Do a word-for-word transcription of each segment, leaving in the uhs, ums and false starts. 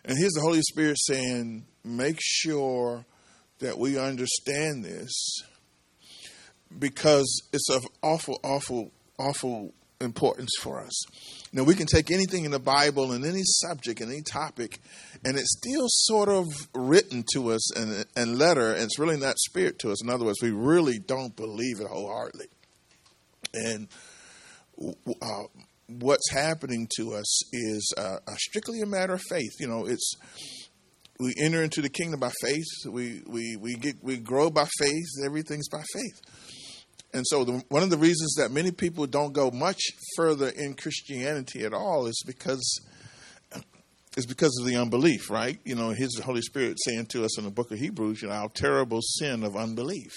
And here's the Holy Spirit saying, make sure that we understand this, because it's of awful, awful, awful importance for us. Now, we can take anything in the Bible and any subject and any topic, and it's still sort of written to us and, and letter, and it's really not spirit to us. In other words, we really don't believe it wholeheartedly. And uh, what's happening to us is uh, strictly a matter of faith. You know, it's we enter into the kingdom by faith. We we we get we grow by faith. Everything's by faith. And so the, one of the reasons that many people don't go much further in Christianity at all is because is because of the unbelief, right? You know, here's the Holy Spirit saying to us in the book of Hebrews, you know, our terrible sin of unbelief.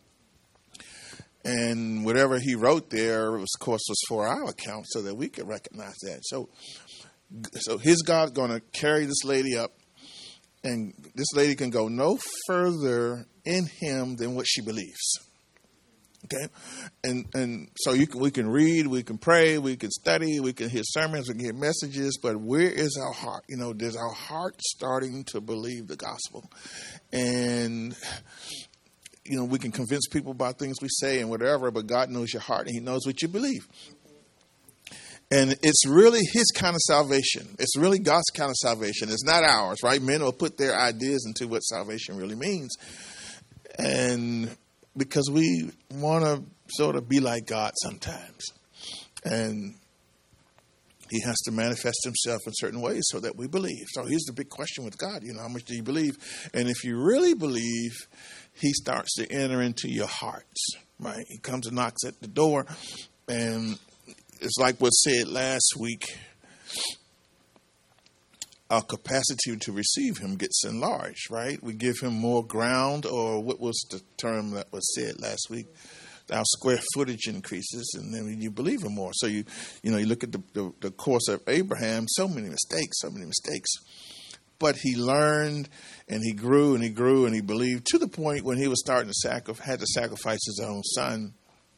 And whatever he wrote there, was, of course, was for our account so that we could recognize that. So, so his God going to carry this lady up, and this lady can go no further in him than what she believes. Okay, and and so you can we can read, we can pray, we can study, we can hear sermons, we can hear messages, but where is our heart? You know, does our heart starting to believe the gospel? And you know, we can convince people about things we say and whatever, but God knows your heart and He knows what you believe. And it's really His kind of salvation. It's really God's kind of salvation. It's not ours, right? Men will put their ideas into what salvation really means. And because we want to sort of be like God sometimes. And He has to manifest Himself in certain ways so that we believe. So here's the big question with God. You know, how much do you believe? And if you really believe, He starts to enter into your hearts, right? He comes and knocks at the door. And it's like was said last week. Our capacity to receive Him gets enlarged, right? We give Him more ground, or what was the term that was said last week? Our square footage increases, and then you believe Him more. So you, you know, you look at the, the, the course of Abraham. So many mistakes, so many mistakes, but he learned, and he grew, and he grew, and he believed to the point when he was starting to sacrifice, had to sacrifice his own son.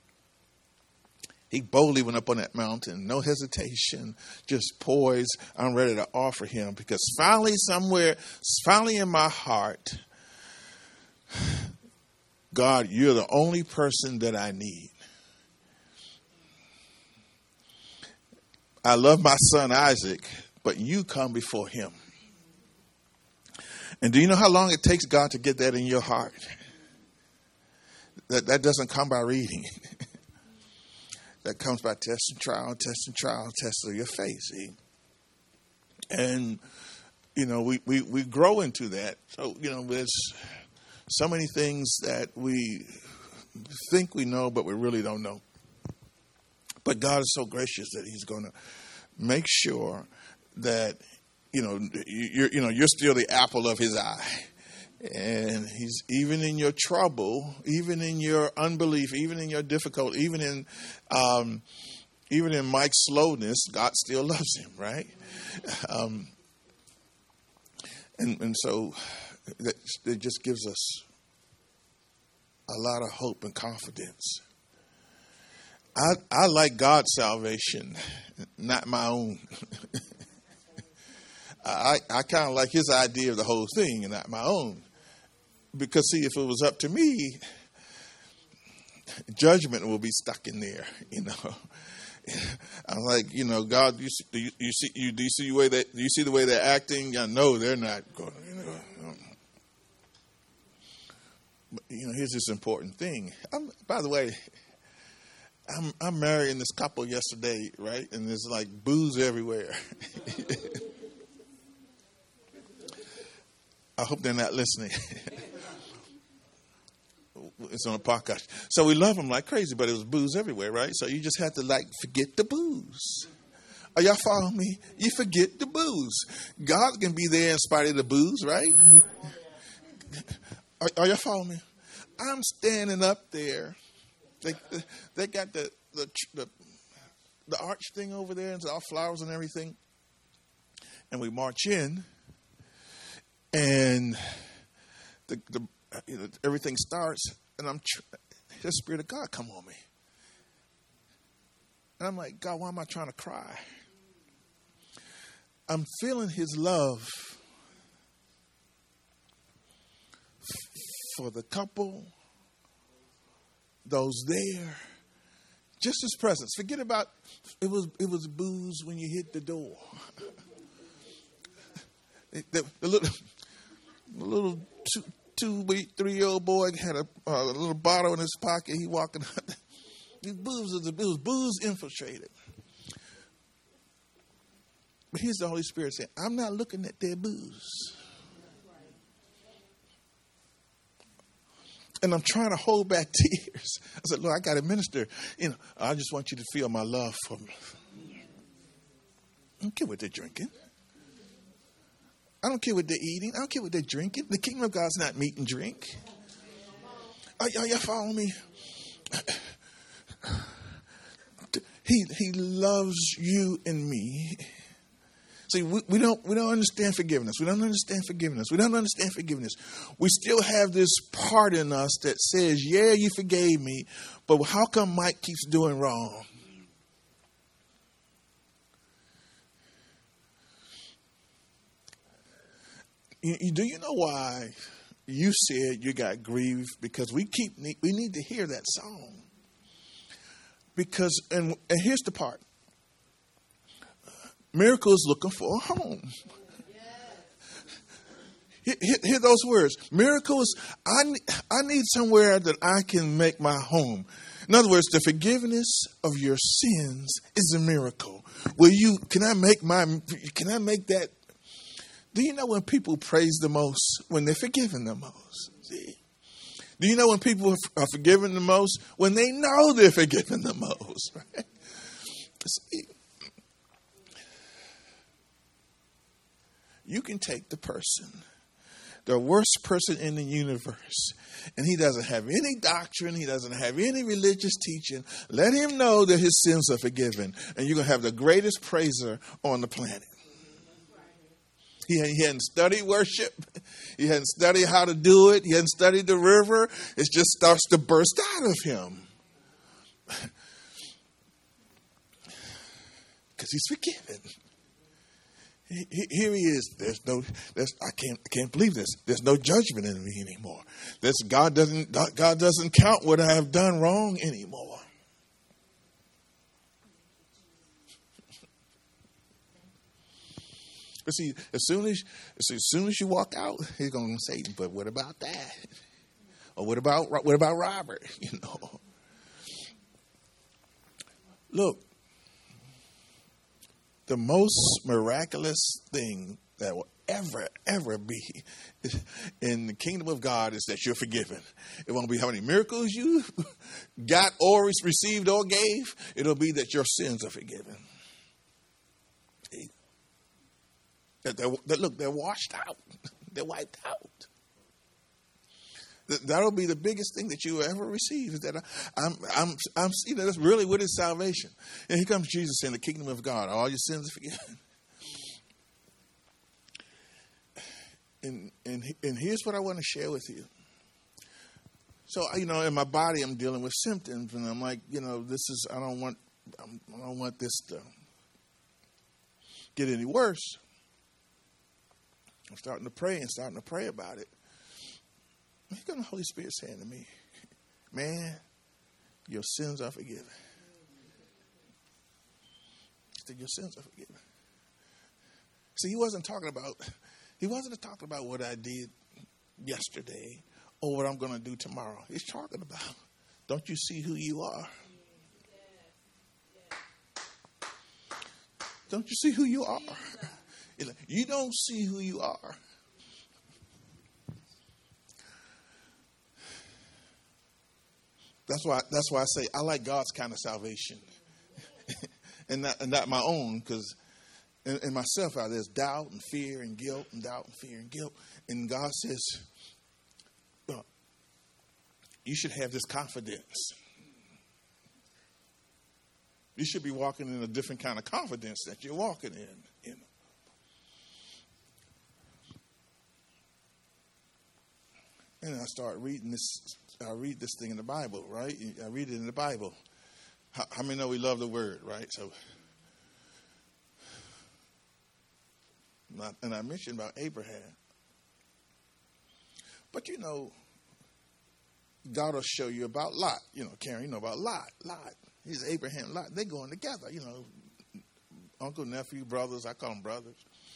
He boldly went up on that mountain, no hesitation, just poised. I'm ready to offer Him, because finally, somewhere, finally in my heart, God, you're the only person that I need. I love my son Isaac, but you come before him. And do you know how long it takes God to get that in your heart? That that doesn't come by reading. That comes by test and trial, test and trial, test of your faith, see? And, you know, we, we, we grow into that. So, you know, there's so many things that we think we know, but we really don't know. But God is so gracious that He's going to make sure that, you know, you're, you know, you're still the apple of His eye. And He's even in your trouble, even in your unbelief, even in your difficulty, even in um, even in Mike's slowness, God still loves him, right? Um, and and so that it just gives us a lot of hope and confidence. I I like God's salvation, not my own. I I kind of like His idea of the whole thing and not my own. Because, see, if it was up to me, judgment will be stuck in there, you know. I'm like, you know, God, you, do you, you see, you do you see the way that do you see the way they're acting? I know they're not going. You know. But, you know, here's this important thing. I'm, by the way, I'm I'm marrying this couple yesterday, right? And there's like booze everywhere. I hope they're not listening. It's on a podcast. So we love them like crazy, but it was booze everywhere, right? So you just have to, like, forget the booze. Are y'all following me? You forget the booze. God can be there in spite of the booze, right? Are, are y'all following me? I'm standing up there. They they got the the the, the arch thing over there, and it's all flowers and everything. And we march in, and the the you know, everything starts. And I'm, tr- the Spirit of God come on me. And I'm like, God, why am I trying to cry? I'm feeling His love for the couple, those there, just his presence. Forget about it was it was booze when you hit the door. the, the little the little two, two three year old boy had a, uh, a little bottle in his pocket. He walking out. It was, it was booze infiltrated. But here's the Holy Spirit saying, I'm not looking at their booze. And I'm trying to hold back tears. I said, Lord, I got to minister. You know, I just want you to feel my love for me. I don't care what they're drinking. I don't care what they're eating. I don't care what they're drinking. The kingdom of God's not meat and drink. Are, are y'all following me? He he loves you and me. See, we, we don't we don't understand forgiveness. We don't understand forgiveness. We don't understand forgiveness. We still have this part in us that says, yeah, you forgave me, but how come Mike keeps doing wrong? You, you, do you know why you said you got grieved? Because we keep we need to hear that song. Because, and, and here's the part. Miracle is looking for a home. Hear, hear, hear those words. Miracles, I, I need somewhere that I can make my home. In other words, the forgiveness of your sins is a miracle. Will you, can I make my, can I make that? Do you know when people praise the most? When they're forgiven the most. See? Do you know when people are forgiven the most? When they know they're forgiven the most. Right? See, you can take the person, the worst person in the universe, and he doesn't have any doctrine, he doesn't have any religious teaching. Let him know that his sins are forgiven, and you're going to have the greatest praiser on the planet. He, he hadn't studied worship. He hadn't studied how to do it. He hadn't studied the river. It just starts to burst out of him. Because he's forgiven. He, he, here he is. There's no, there's, I can't, I can't believe this. There's no judgment in me anymore. This, God doesn't, God doesn't count what I have done wrong anymore. But see, as soon as as soon as you walk out, he's going to say, "But what about that? Or what about what about Robert?" You know. Look, the most miraculous thing that will ever ever be in the kingdom of God is that you're forgiven. It won't be how many miracles you got or received or gave. It'll be that your sins are forgiven. That they're, that look, they're washed out. They're wiped out. That, that'll be the biggest thing that you will ever receive. Is that I, I'm, I'm, I'm. You know, that's really what is salvation. And here comes Jesus in the kingdom of God. All your sins are forgiven. And and and here's what I want to share with you. So you know, in my body, I'm dealing with symptoms, and I'm like, you know, this is. I don't want. I don't want this to get any worse. I'm starting to pray and starting to pray about it. Here comes the Holy Spirit saying to me, man, your sins are forgiven. He said, your sins are forgiven. See, he wasn't talking about, he wasn't talking about what I did yesterday or what I'm going to do tomorrow. He's talking about, don't you see who you are? Don't you see who you are? You don't see who you are. That's why. That's why I say I like God's kind of salvation, and not and not my own. Because in, in myself, out there's doubt and fear and guilt and doubt and fear and guilt. And God says, well, you should have this confidence. You should be walking in a different kind of confidence that you're walking in. You know. And I start reading this. I read this thing in the Bible, right? I read it in the Bible. How, how many know we love the Word, right? So, and I mentioned about Abraham. But you know, God will show you about Lot. You know, Karen, you know about Lot. Lot. He's Abraham, Lot. They're going together, you know. Uncle, nephew, brothers. I call them brothers.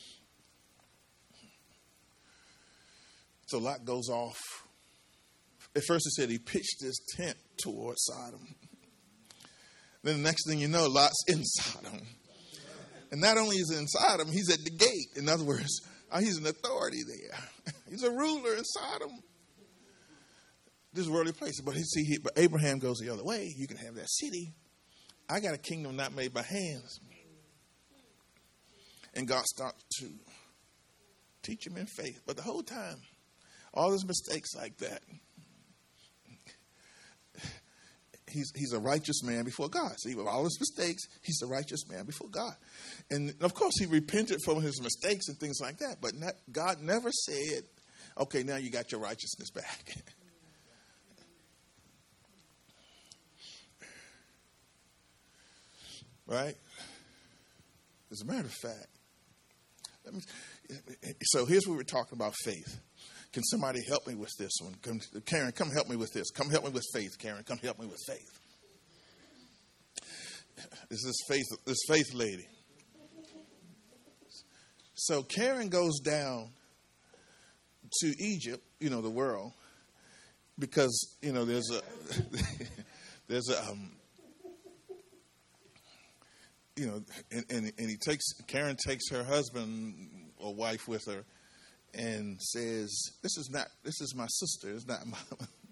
So Lot goes off. At first it said he pitched his tent towards Sodom. Then the next thing you know, Lot's in Sodom. And not only is he in Sodom, he's at the gate. In other words, he's an authority there. He's a ruler in Sodom. This worldly place. But, he, see, he, but Abraham goes the other way. You can have that city. I got a kingdom not made by hands. And God starts to teach him in faith. But the whole time, all his mistakes like that, he's he's a righteous man before God. See, with all his mistakes, he's a righteous man before God. And of course, he repented from his mistakes and things like that. But not, God never said, okay, now you got your righteousness back. Right? As a matter of fact, let me, so here's what we're talking about, faith. Can somebody help me with this one? Come, Karen, come help me with this. Come help me with faith, Karen. Come help me with faith. This is faith, this faith lady. So Karen goes down to Egypt, you know, the world, because, you know, there's a, there's a, um, you know, and, and, and he takes, Karen takes her husband or wife with her and says, this is not, this is my sister, it's not my.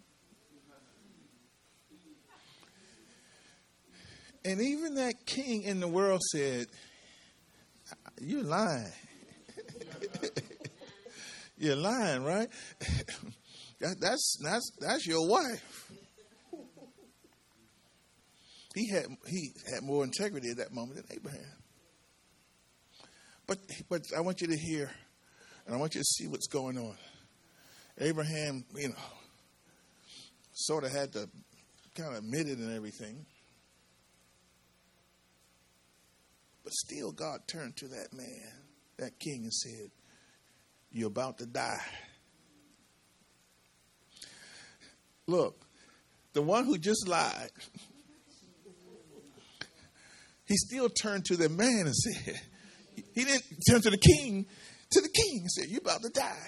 And even that king in the world said, you're lying. You're lying, right? that, that's, that's, that's your wife. He had he had more integrity at that moment than Abraham. But but I want you to hear, and I want you to see what's going on. Abraham, you know, sort of had to kind of admit it and everything. But still God turned to that man, that king, and said, you're about to die. Look, the one who just lied, he still turned to the man and said, he didn't turn to the king, to the king and said, you're about to die.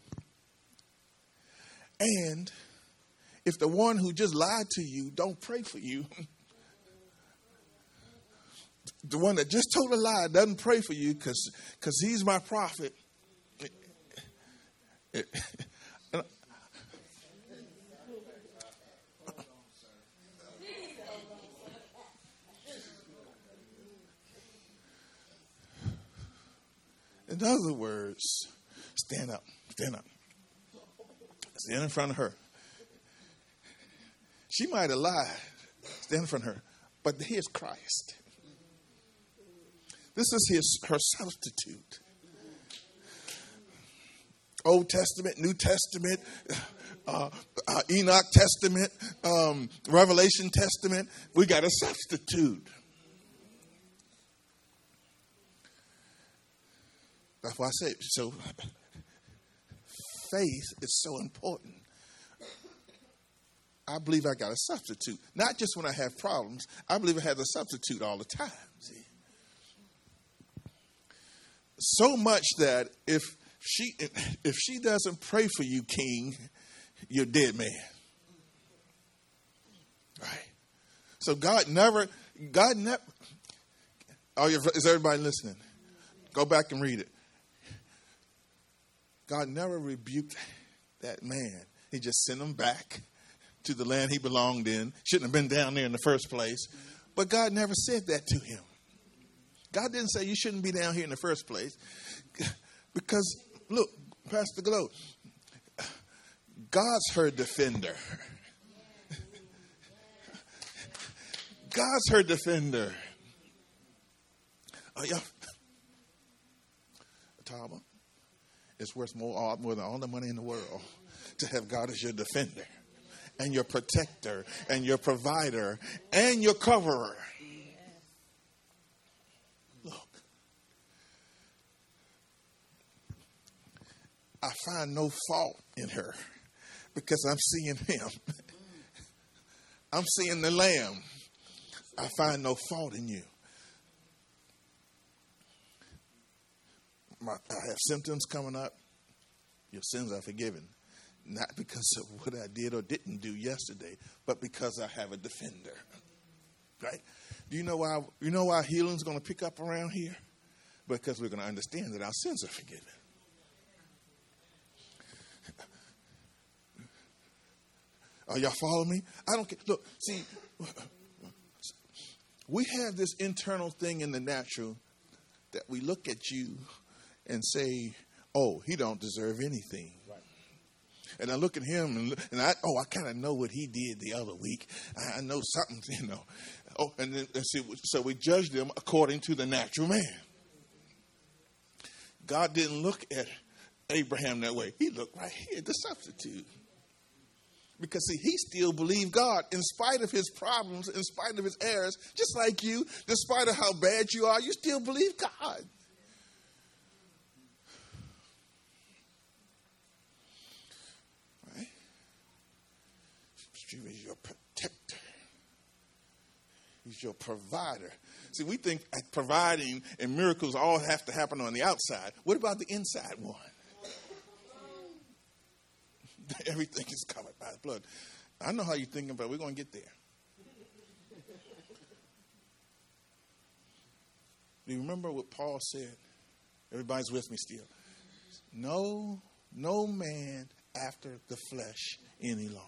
And if the one who just lied to you don't pray for you, the one that just told a lie doesn't pray for you because because he's my prophet. In other words, stand up, stand up. Stand in front of her. She might have lied. Stand in front of her. But here's Christ. This is his her substitute. Old Testament, New Testament, uh, uh, Enoch Testament, um, Revelation Testament. We got a substitute. That's why I say so. Faith is so important. I believe I got a substitute. Not just when I have problems. I believe I have a substitute all the time. See? So much that if she if she doesn't pray for you, King, you're a dead man. Right? So God never, God never, oh, is everybody listening? Go back and read it. God never rebuked that man. He just sent him back to the land he belonged in. Shouldn't have been down there in the first place. But God never said that to him. God didn't say you shouldn't be down here in the first place. Because, look, Pastor Glow, God's her defender. God's her defender. Oh, yeah. Tama, it's worth more, more than all the money in the world to have God as your defender and your protector and your provider and your coverer. Look, I find no fault in her because I'm seeing him. I'm seeing the Lamb. I find no fault in you. My, I have symptoms coming up. Your sins are forgiven. Not because of what I did or didn't do yesterday, but because I have a defender. Right? Do you know why? You know why healing's going to pick up around here? Because we're going to understand that our sins are forgiven. Are y'all following me? I don't care. Look, see, we have this internal thing in the natural that we look at you and say, "Oh, he don't deserve anything." Right. And I look at him and, and I, oh, I kind of know what he did the other week. I, I know something, you know. Oh, and then and see, so we judge them according to the natural man. God didn't look at Abraham that way. He looked right here, the substitute. Because, see, he still believed God in spite of his problems, in spite of his errors, just like you. Despite of how bad you are, you still believe God. Right? He is your protector. He's your provider. See, we think providing and miracles all have to happen on the outside. What about the inside one? Everything is covered by the blood. I know how you're thinking, but we're going to get there. Do you remember what Paul said? Everybody's with me still. No, no man after the flesh any longer.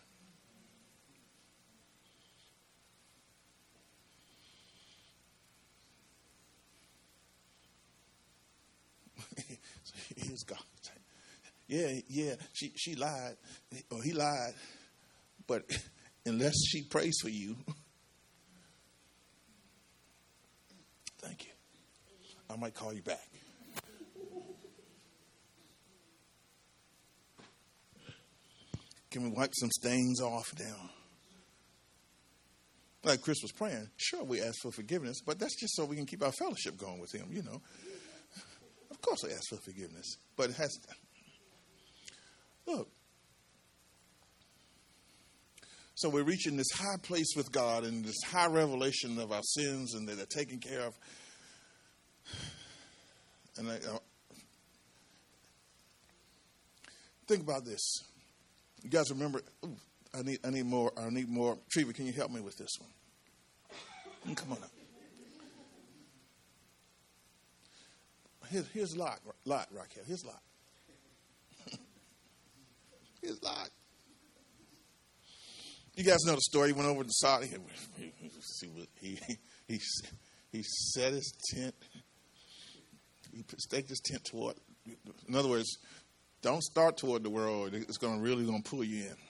So here's God. Yeah, yeah, she, she lied, or he lied, but unless she prays for you, thank you. I might call you back. Can we wipe some stains off now? Like Chris was praying, sure, we ask for forgiveness, but that's just so we can keep our fellowship going with him, you know. Of course I ask for forgiveness, but it has to. Look, so we're reaching this high place with God and this high revelation of our sins and that they're taken care of. And I, uh, think about this. You guys remember? Ooh, I need, I need more. I need more. Treva, can you help me with this one? Come on up. Here's, here's Lot, Lot, Raquel. Here's Lot. Here's Lot. You guys know the story. He went over to Sodom. He, he, he, he set his tent. He staked his tent toward. In other words, don't start toward the world. It's going to really going to pull you in.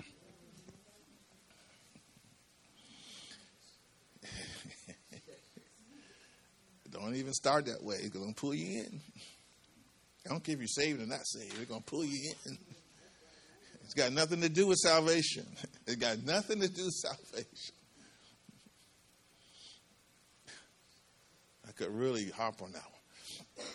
Don't even start that way. It's going to pull you in. I don't care if you're saved or not saved. It's going to pull you in. It's got nothing to do with salvation. It's got nothing to do with salvation. I could really harp on that one.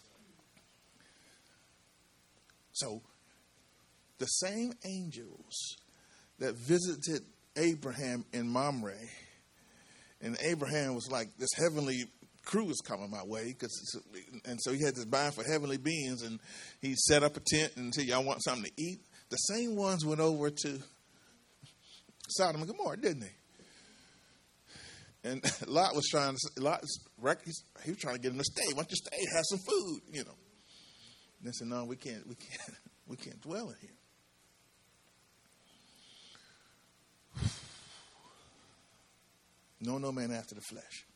So, the same angels that visited Abraham in Mamre, and Abraham was like, this heavenly crew is coming my way, cause, and so he had this bind for heavenly beings, and he set up a tent and said, y'all want something to eat? The same ones went over to Sodom and Gomorrah, didn't they? And Lot was trying to, Lot, he was trying to get him to stay. Why don't you stay? Have some food, you know. And they said, no, we can't, we can't, we can't dwell in here. No, no man after the flesh.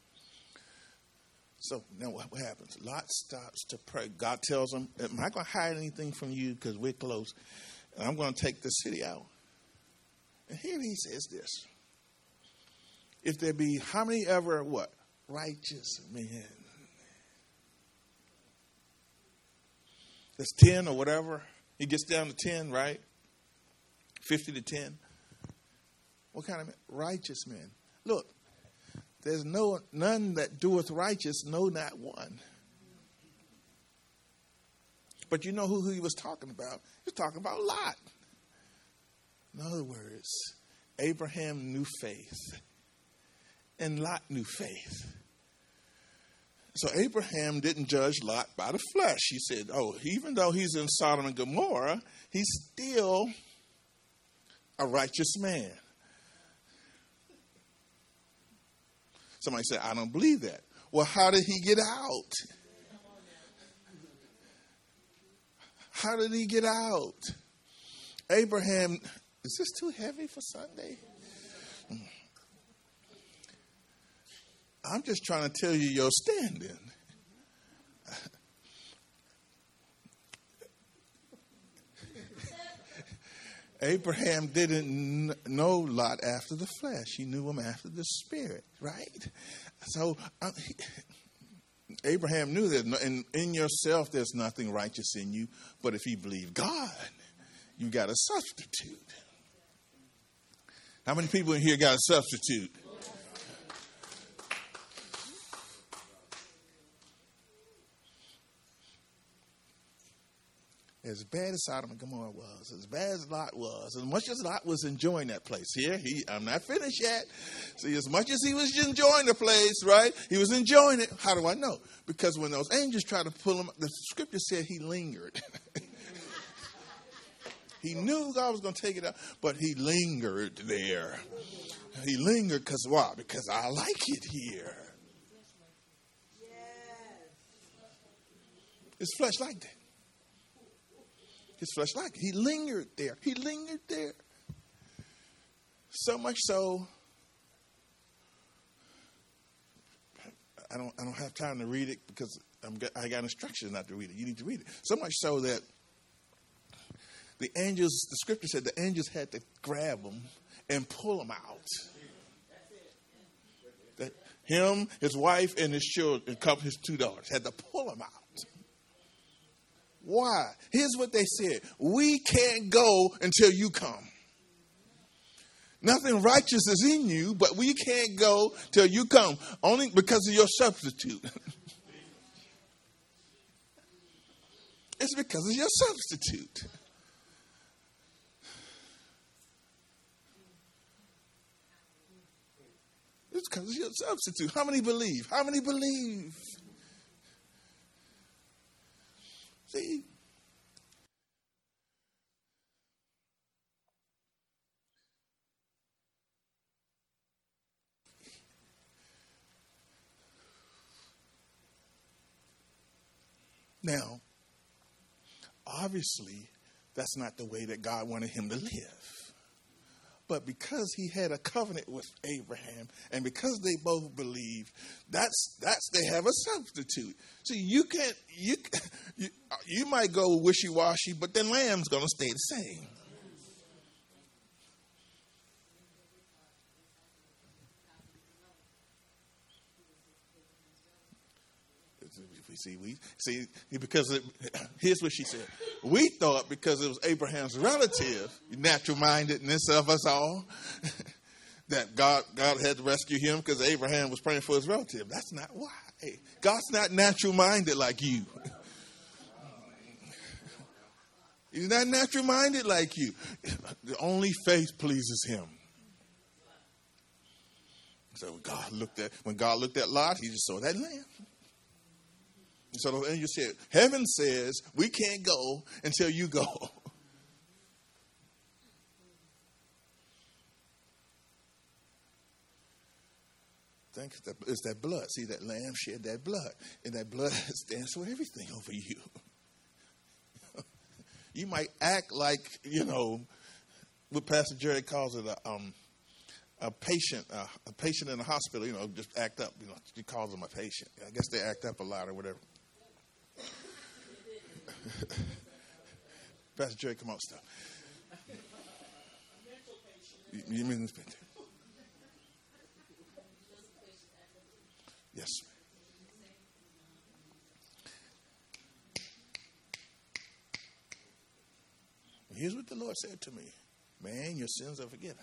So now what, what happens? Lot stops to pray. God tells him, I'm not going to hide anything from you because we're close. And I'm going to take the city out. And here he says this. If there be how many ever what? Righteous men. That's ten or whatever. He gets down to ten, right? fifty to ten. What kind of men? Righteous men. Look, there's no none that doeth righteous, no, not one. But you know who he was talking about? He was talking about Lot. In other words, Abraham knew faith, and Lot knew faith. So Abraham didn't judge Lot by the flesh. He said, oh, even though he's in Sodom and Gomorrah, he's still a righteous man. Somebody said, I don't believe that. Well, how did he get out? How did he get out? Abraham, is this too heavy for Sunday? I'm just trying to tell you your standing. Abraham didn't know Lot after the flesh. He knew him after the spirit, right? So uh, he, Abraham knew that in, in yourself there's nothing righteous in you, but if you believe God, you got a substitute. How many people in here got a substitute? As bad as Sodom and Gomorrah was, as bad as Lot was, as much as Lot was enjoying that place, here, he, I'm not finished yet. See, as much as he was enjoying the place, right, he was enjoying it. How do I know? Because when those angels tried to pull him, the scripture said he lingered. He knew God was going to take it out, but he lingered there. He lingered because why? Because I like it here. His flesh liked it. His flesh liked it. He lingered there. He lingered there. So much so, I don't I don't have time to read it because I'm, I got instructions not to read it. You need to read it. So much so that the angels, the scripture said the angels had to grab him and pull him out. That him, his wife, and his children, his two daughters, had to pull him out. Why? Here's what they said. We can't go until you come. Nothing righteous is in you, but we can't go till you come. Only because of your substitute. It's because of your substitute. It's because of your substitute. How many believe? How many believe? See? Now, obviously, that's not the way that God wanted him to live. But because he had a covenant with Abraham, and because they both believed, that's that's they have a substitute. See, you can't you you, you might go wishy-washy, but then lamb's going to stay the same. We see, we see because it, here's what she said. We thought because it was Abraham's relative, natural-mindedness of us all, that God God had to rescue him because Abraham was praying for his relative. That's not why. God's not natural-minded like you. He's not natural-minded like you. The only faith pleases him. So God looked at when God looked at Lot, he just saw that lamb. So the angel said, heaven says we can't go until you go. Think it's that blood. See, that lamb shed that blood. And that blood stands for everything over you. You might act like, you know, what Pastor Jerry calls it a, um, a patient, uh, a patient in the hospital, you know, just act up. You know, he calls them a patient. I guess they act up a lot or whatever. Pastor Jerry, come on, stop. You, you mean this? Yes, sir. Here's what the Lord said to me. Man, your sins are forgiven.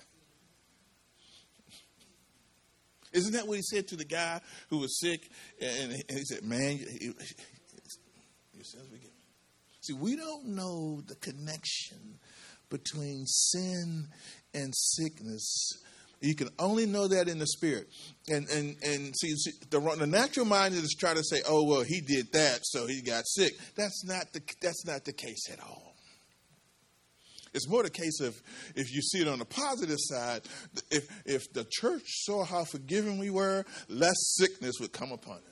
Isn't that what he said to the guy who was sick? And he said, man, your sins are forgiven. See, we don't know the connection between sin and sickness. You can only know that in the spirit. And and and see, see the, the natural mind is try to say, oh, well, he did that, so he got sick. That's not the that's not the case at all. It's more the case of, if you see it on the positive side, if if the church saw how forgiving we were, less sickness would come upon it.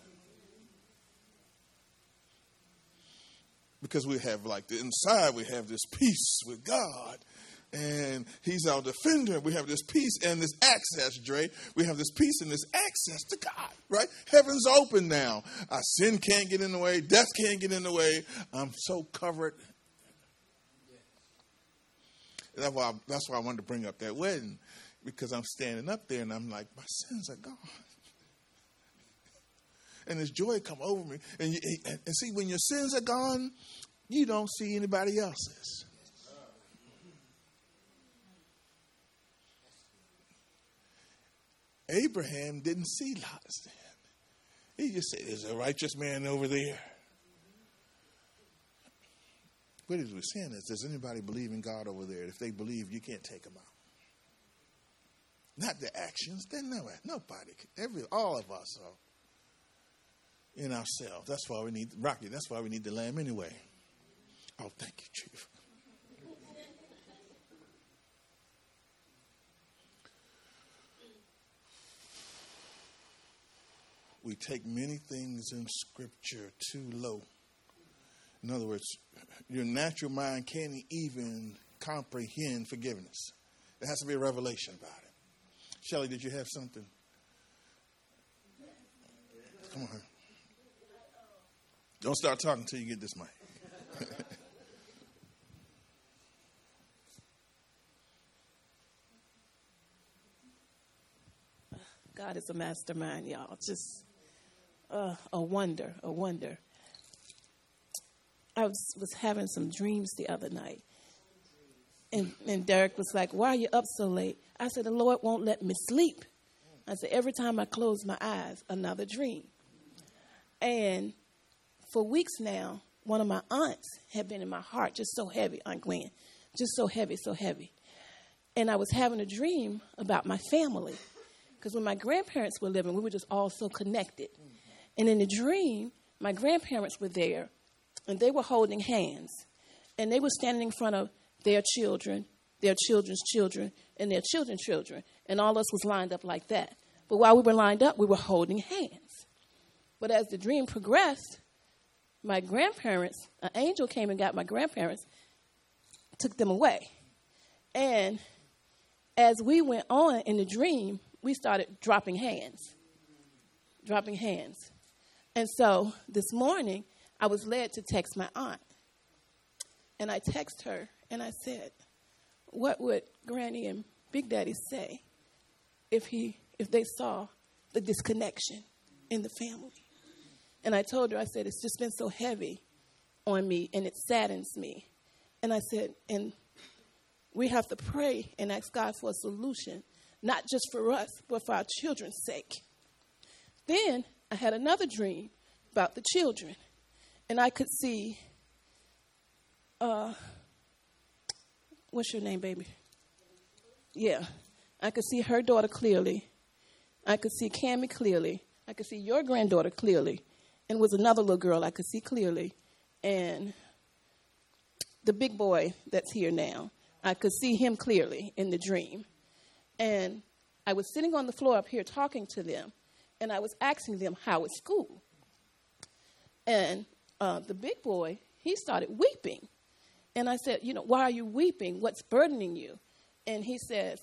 Because we have, like, the inside, we have this peace with God. And he's our defender. We have this peace and this access, Dre. We have this peace and this access to God, right? Heaven's open now. Our sin can't get in the way. Death can't get in the way. I'm so covered. And that's why, I, that's why I wanted to bring up that wedding. Because I'm standing up there and I'm like, my sins are gone. And this joy come over me. And, you, and see, when your sins are gone, you don't see anybody else's. Abraham didn't see Lot's sin. He just said, there's a righteous man over there. What he was saying is, does anybody believe in God over there? If they believe, you can't take them out. Not the actions. They know it. Nobody. Every, all of us are in ourselves. That's why we need, Rocky, that's why we need the lamb anyway. Oh, thank you, Chief. We take many things in Scripture too low. In other words, your natural mind can't even comprehend forgiveness. There has to be a revelation about it. Shelley, did you have something? Come on. Don't start talking until you get this mic. God is a mastermind, y'all. Just uh, a wonder, a wonder. I was, was having some dreams the other night. And, and Derek was like, why are you up so late? I said, the Lord won't let me sleep. I said, every time I close my eyes, another dream. And for weeks now, one of my aunts had been in my heart, just so heavy, Aunt Gwen, just so heavy, so heavy. And I was having a dream about my family. Because when my grandparents were living, we were just all so connected. And in the dream, my grandparents were there, and they were holding hands. And they were standing in front of their children, their children's children, and their children's children. And all of us was lined up like that. But while we were lined up, we were holding hands. But as the dream progressed, my grandparents, an angel came and got my grandparents, took them away. And as we went on in the dream, we started dropping hands, dropping hands. And so this morning, I was led to text my aunt. And I texted her, and I said, what would Granny and Big Daddy say if he, if they saw the disconnection in the family? And I told her, I said, it's just been so heavy on me, and it saddens me. And I said, and we have to pray and ask God for a solution, not just for us, but for our children's sake. Then I had another dream about the children, and I could see, uh, what's your name, baby? Yeah, I could see her daughter clearly. I could see Cammie clearly. I could see your granddaughter clearly. And was another little girl I could see clearly. And the big boy that's here now, I could see him clearly in the dream. And I was sitting on the floor up here talking to them, and I was asking them how is school. And uh, the big boy, he started weeping. And I said, you know, why are you weeping? What's burdening you? And he says,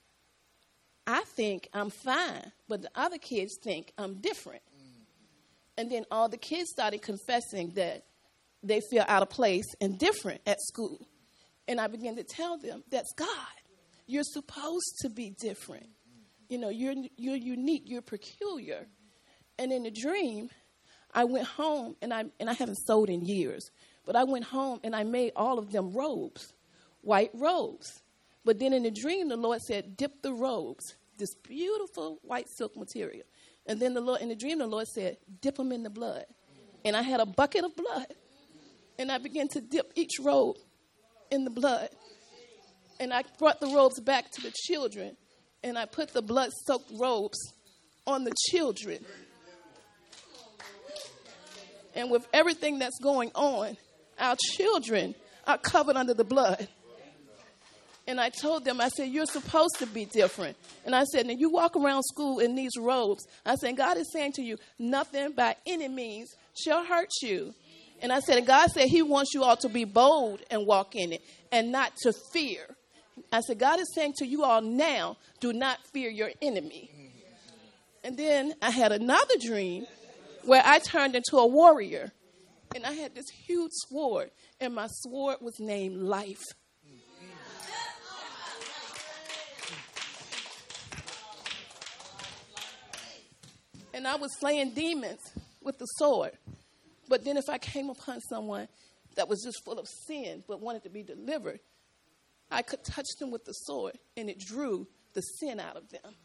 I think I'm fine, but the other kids think I'm different. And then all the kids started confessing that they feel out of place and different at school. And I began to tell them, that's God. You're supposed to be different. You know, you're you're unique, you're peculiar. And in the dream, I went home, and I and I haven't sewed in years, but I went home and I made all of them robes, white robes. But then in the dream, the Lord said, dip the robes, this beautiful white silk material. And then the Lord, in the dream, the Lord said, dip them in the blood. And I had a bucket of blood. And I began to dip each robe in the blood. And I brought the robes back to the children, and I put the blood-soaked robes on the children. And with everything that's going on, our children are covered under the blood. And I told them, I said, you're supposed to be different. And I said, and you walk around school in these robes. I said, God is saying to you, nothing by any means shall hurt you. And I said, God said he wants you all to be bold and walk in it and not to fear. I said, God is saying to you all now, do not fear your enemy. And then I had another dream where I turned into a warrior. And I had this huge sword, and my sword was named Life. And I was slaying demons with the sword. But then if I came upon someone that was just full of sin but wanted to be delivered, I could touch them with the sword, and it drew the sin out of them.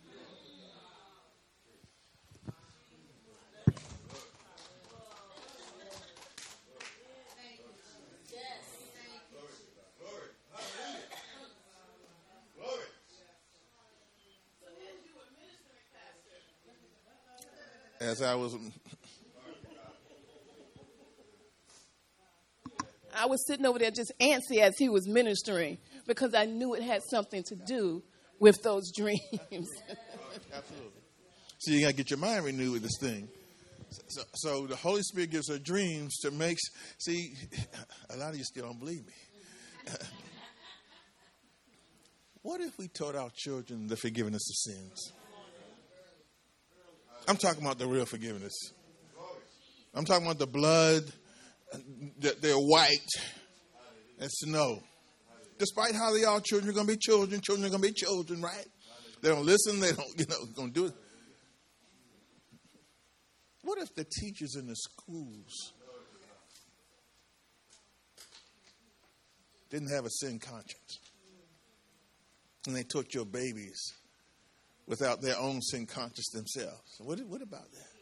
As I was, I was sitting over there just antsy as he was ministering because I knew it had something to do with those dreams. Absolutely. So you got to get your mind renewed with this thing. So, so the Holy Spirit gives her dreams to make. See, a lot of you still don't believe me. What if we taught our children the forgiveness of sins? I'm talking about the real forgiveness. I'm talking about the blood, that they're white as snow. Despite how they are, children are going to be children. Children are going to be children, right? They don't listen. They don't, you know, going to do it. What if the teachers in the schools didn't have a sin conscience? And they taught your babies without their own sin conscience themselves. What, what about that?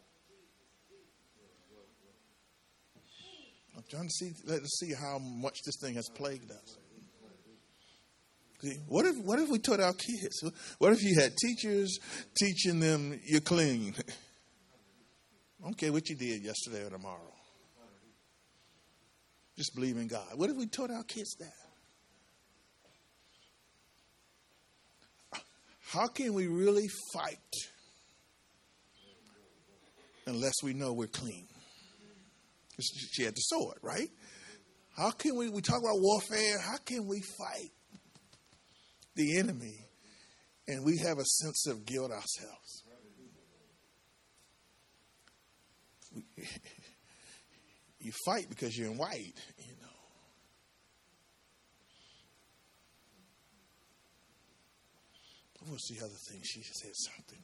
I'm trying to see, let us see how much this thing has plagued us. See, what if, what if we taught our kids? What if you had teachers teaching them you're clean? I don't care what you did yesterday or tomorrow. Just believe in God. What if we taught our kids that? How can we really fight unless we know we're clean? She had the sword, right? How can we, we talk about warfare, how can we fight the enemy and we have a sense of guilt ourselves? We, you fight because you're in white, you know. What's the other thing? She said something.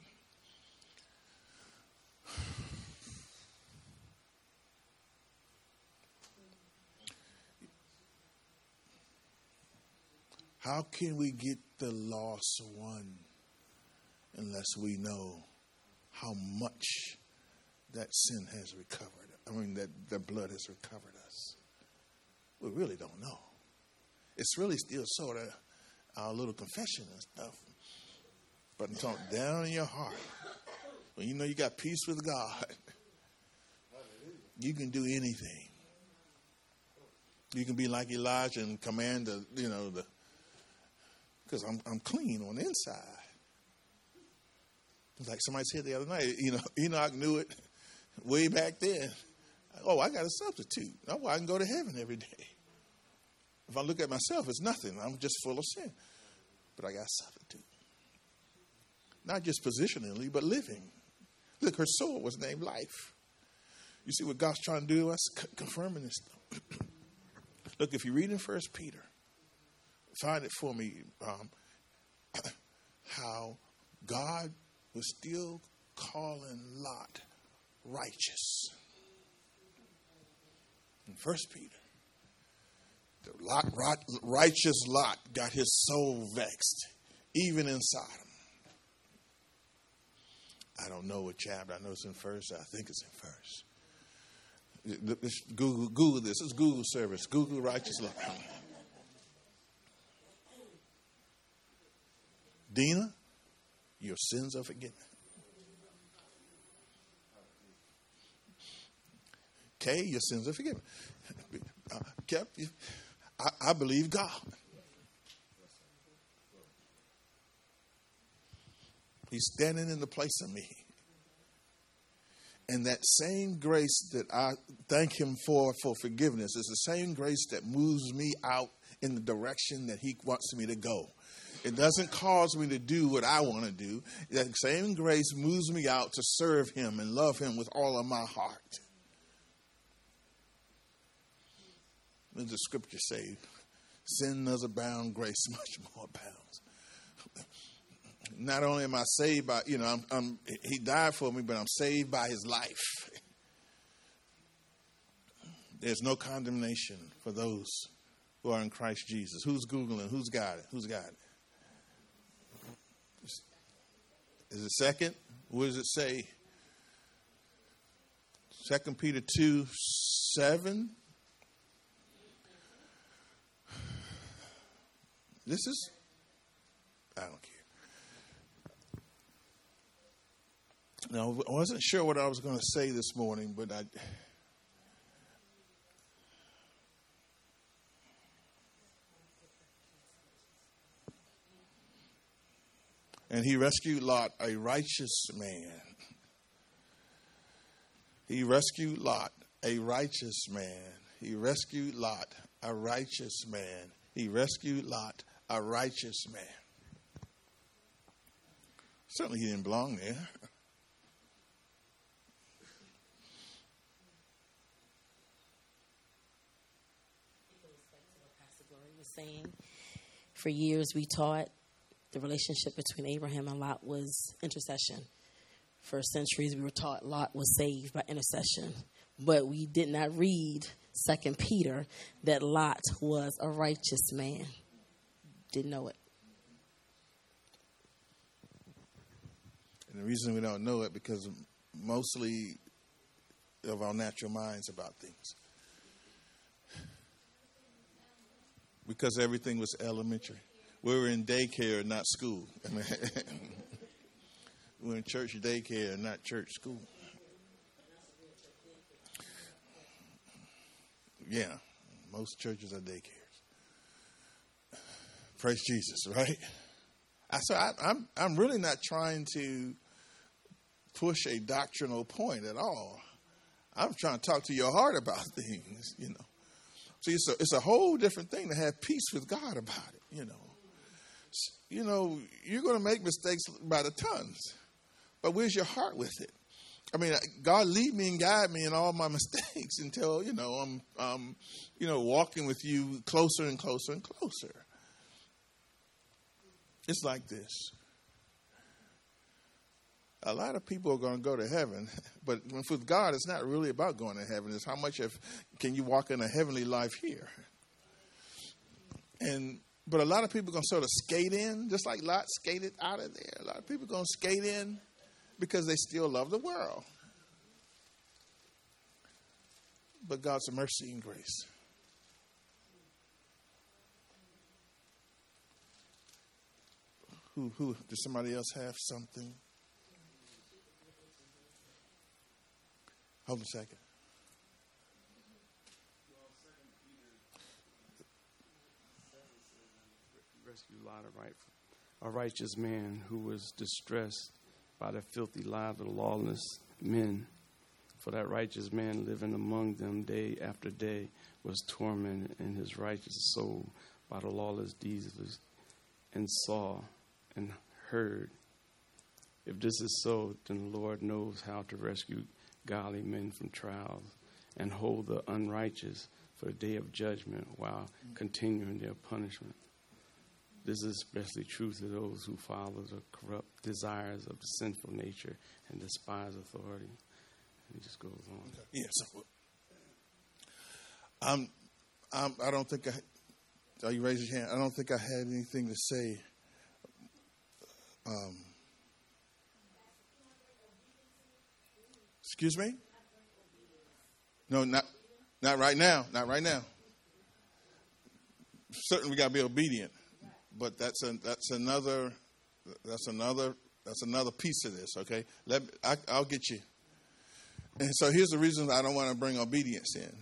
How can we get the lost one unless we know how much that sin has recovered? I mean, that the blood has recovered us. We really don't know. It's really still sort of our little confession and stuff. But I'm talking down in your heart. When you know you got peace with God, you can do anything. You can be like Elijah and command the, you know, the, because I'm I'm clean on the inside. It's like somebody said the other night, you know, Enoch knew it way back then. Oh, I got a substitute. Oh, I can go to heaven every day. If I look at myself, it's nothing. I'm just full of sin. But I got a substitute. Not just positionally, but living. Look, her soul was named Life. You see what God's trying to do to us? C- confirming this stuff. Look, if you read in First Peter, find it for me, um, how God was still calling Lot righteous. In First Peter, the Lot, righteous Lot got his soul vexed, even inside him. I don't know what chapter. I know it's in First. I think it's in First. Google, Google this. It's Google service. Google righteous Lot. Dina, your sins are forgiven. Kay, your sins are forgiven. Uh, Kev, I, I believe God. He's standing in the place of me. And that same grace that I thank him for, for forgiveness, is the same grace that moves me out in the direction that he wants me to go. It doesn't cause me to do what I want to do. That same grace moves me out to serve him and love him with all of my heart. What does the scripture say? Sin does abound, grace much more abounds. Not only am I saved by, you know, I'm, I'm, he died for me, but I'm saved by his life. There's no condemnation for those who are in Christ Jesus. Who's Googling? Who's got it? Who's got it? Is it second? What does it say? Second Peter two, seven. This is, I don't care. Now, I wasn't sure what I was going to say this morning, but I... And he rescued Lot, a righteous man. He rescued Lot, a righteous man. He rescued Lot, a righteous man. He rescued Lot, a righteous man. Certainly he didn't belong there. Saying, for years we taught the relationship between Abraham and Lot was intercession. For centuries we were taught Lot was saved by intercession. But we did not read Second Peter that Lot was a righteous man. Didn't know it. And the reason we don't know it because mostly of our natural minds about things. Because everything was elementary. We were in daycare, not school. I mean, we were in church daycare, not church school. Yeah, most churches are daycares. Praise Jesus, right? I, so I, I'm I'm really not trying to push a doctrinal point at all. I'm trying to talk to your heart about things, you know. See, it's a, it's a whole different thing to have peace with God about it, you know. You know, you're going to make mistakes by the tons, but where's your heart with it? I mean, God lead me and guide me in all my mistakes until, you know, I'm, um, you know, walking with you closer and closer and closer. It's like this. A lot of people are going to go to heaven, but with God, it's not really about going to heaven. It's how much of can you walk in a heavenly life here. And but a lot of people are going to sort of skate in, just like Lot skated out of there. A lot of people are going to skate in because they still love the world. But God's mercy and grace. Who who does somebody else have something? Hold a second. Rescue Lot, a, right, a righteous man who was distressed by the filthy lives of lawless men. For that righteous man living among them day after day was tormented in his righteous soul by the lawless deeds of his, and saw and heard. If this is so, then the Lord knows how to rescue godly men from trials and hold the unrighteous for the day of judgment while continuing their punishment. This is especially true to those who follow the corrupt desires of the sinful nature and despise authority. And it just goes on. Okay. Yes. I'm, I'm, I don't think I, are you raising your hand? I don't think I had anything to say. Um, excuse me? No, not, not right now. Not right now. Certainly we got to be obedient. But that's a, that's another That's another. That's another piece of this. Okay, let I, I'll get you. And so here's the reason I don't want to bring obedience in.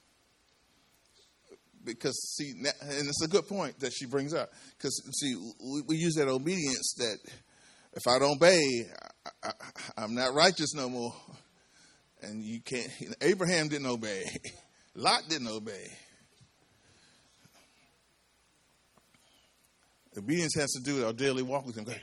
Because, see, and it's a good point that she brings up. Because, see, we, we use that obedience that if I don't obey, I, I, I'm not righteous no more. And you can't, Abraham didn't obey. Lot didn't obey. Obedience has to do with our daily walk with him. Go ahead.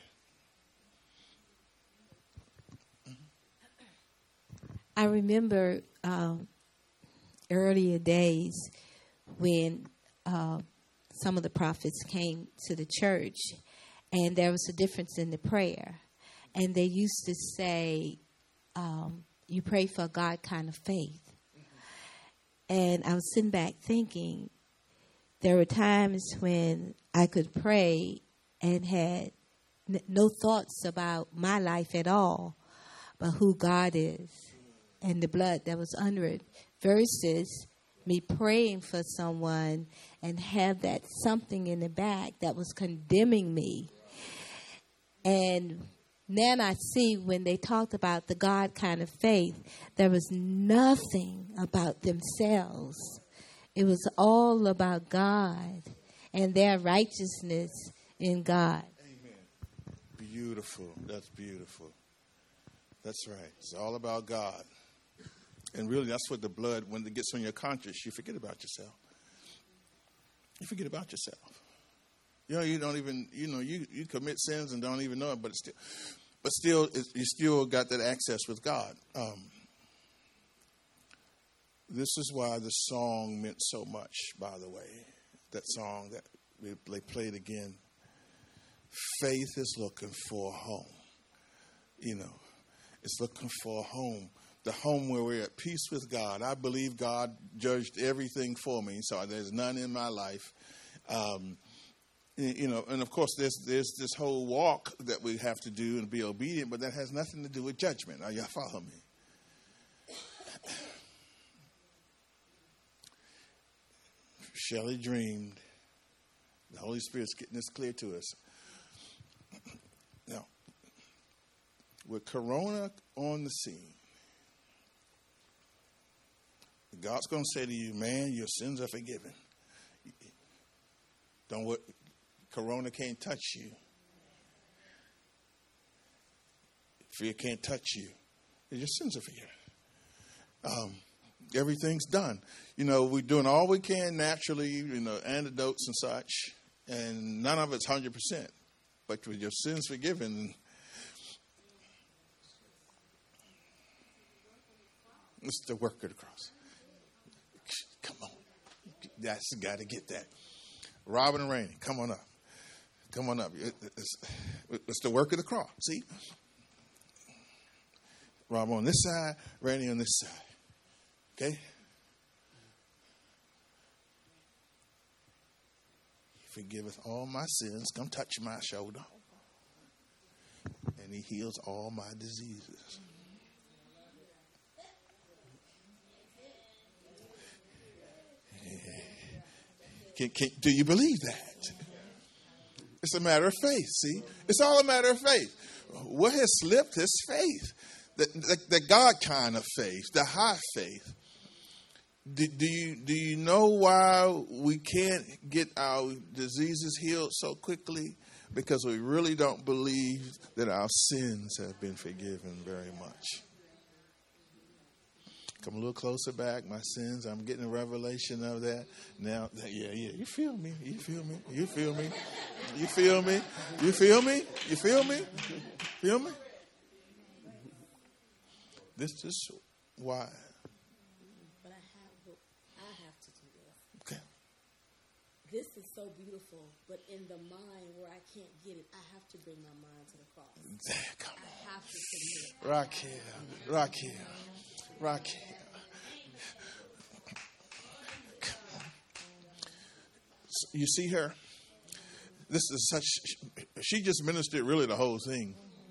I remember um, earlier days when uh, some of the prophets came to the church, and there was a difference in the prayer. And they used to say, um, you pray for a God kind of faith. And I was sitting back thinking, there were times when I could pray and had n- no thoughts about my life at all, but who God is and the blood that was under it, versus me praying for someone and have that something in the back that was condemning me. And then I see when they talked about the God kind of faith, there was nothing about themselves. It was all about God and their righteousness in God. Amen. Beautiful. That's beautiful. That's right. It's all about God. And really, that's what the blood, when it gets on your conscience, you forget about yourself. You forget about yourself. You know, you don't even, you know, you, you commit sins and don't even know it, but it's still, but still, it's, you still got that access with God. Um, this is why the song meant so much, by the way. That song that we, they played again. Faith is looking for a home. You know, it's looking for a home. The home where we're at peace with God. I believe God judged everything for me, so there's none in my life. Um, you know, and of course, there's there's this whole walk that we have to do and be obedient, but that has nothing to do with judgment. Are y'all follow me? Shelley dreamed. The Holy Spirit's getting this clear to us. Now, with Corona on the scene, God's going to say to you, man, your sins are forgiven. Don't what Corona can't touch you. Fear can't touch you. Your sins are forgiven. Um, everything's done. You know, we're doing all we can naturally, you know, antidotes and such, and none of it's one hundred percent. But with your sins forgiven, it's the work of the cross. Come on. That's got to get that. Robin and Rainey, come on up. Come on up. It's, it's the work of the cross. See? Robin on this side, Rainey on this side. Okay? He forgiveth all my sins. Come touch my shoulder. And he heals all my diseases. Can, can, do you believe that? It's a matter of faith, see? It's all a matter of faith. What has slipped is faith. The, the, the God kind of faith, the high faith. Do, do you do you know why we can't get our diseases healed so quickly? Because we really don't believe that our sins have been forgiven very much. Come a little closer back, my sins. I'm getting a revelation of that. Now, yeah, yeah, you feel me? You feel me? You feel me? You feel me? You feel me? You feel me? Feel me? This is why. But I have, I have to do this. Okay. This is so beautiful, but in the mind where I can't get it, I have to bring my mind to the cross. Come on. I have to submit. Raquel, Raquel, Raquel. You see her? This is such, she just ministered really the whole thing.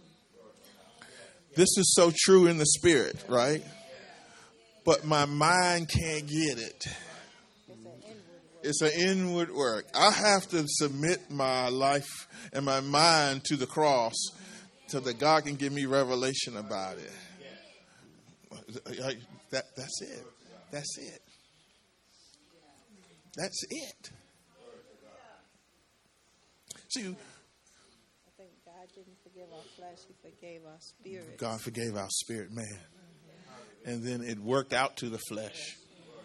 This is so true in the spirit, right? But my mind can't get it. It's an inward work. I have to submit my life and my mind to the cross so that God can give me revelation about it. That, that's it. That's it. That's it. See, I think God didn't forgive our flesh, He forgave our spirit. God forgave our spirit, man. And then it worked out to the flesh.